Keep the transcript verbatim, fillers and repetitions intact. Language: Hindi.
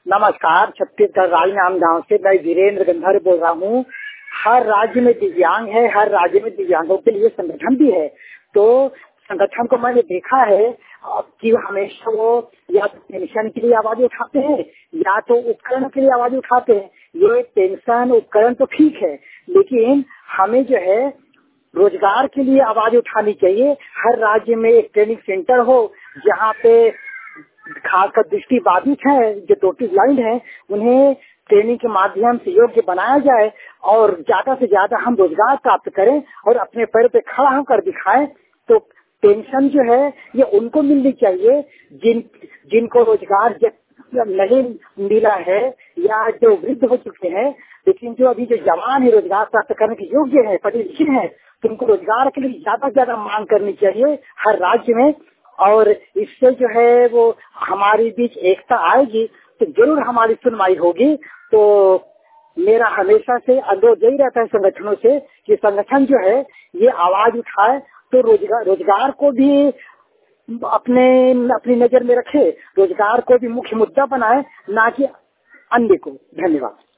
नमस्कार, छत्तीसगढ़ राजनांदगांव गांव से मैं वीरेंद्र गंधर्व बोल रहा हूँ। हर राज्य में दिव्यांग है, हर राज्य में दिव्यांगों के लिए संगठन भी है। तो संगठन को मैंने देखा है कि हमेशा वो या तो पेंशन के लिए आवाज उठाते हैं या तो उपकरण के लिए आवाज उठाते हैं। ये पेंशन उपकरण तो ठीक है, लेकिन हमें जो है रोजगार के लिए आवाज उठानी चाहिए। हर राज्य में एक ट्रेनिंग सेंटर हो जहाँ पे खासकर दृष्टि बाधित है, जो टोटली ब्लाइंड है, उन्हें ट्रेनिंग के माध्यम से योग्य बनाया जाए और ज्यादा से ज्यादा हम रोजगार प्राप्त करें और अपने पैर पे खड़ा होकर दिखाएं। तो पेंशन जो है ये उनको मिलनी चाहिए जिन जिनको रोजगार नहीं मिला है या जो वृद्ध हो चुके हैं, लेकिन जो अभी जो जवान है रोजगार प्राप्त करने के योग्य है, पढ़े लिखे हैं, तो उनको रोजगार के लिए ज्यादा से ज्यादा मांग करनी चाहिए हर राज्य में। और इससे जो है वो हमारी बीच एकता आएगी तो जरूर हमारी सुनवाई होगी। तो मेरा हमेशा से अनुरोध यही रहता है संगठनों से कि संगठन जो है ये आवाज उठाए तो रोजगार रोजगार को भी अपने अपनी नजर में रखे, रोजगार को भी मुख्य मुद्दा बनाए, ना कि अन्य को। धन्यवाद।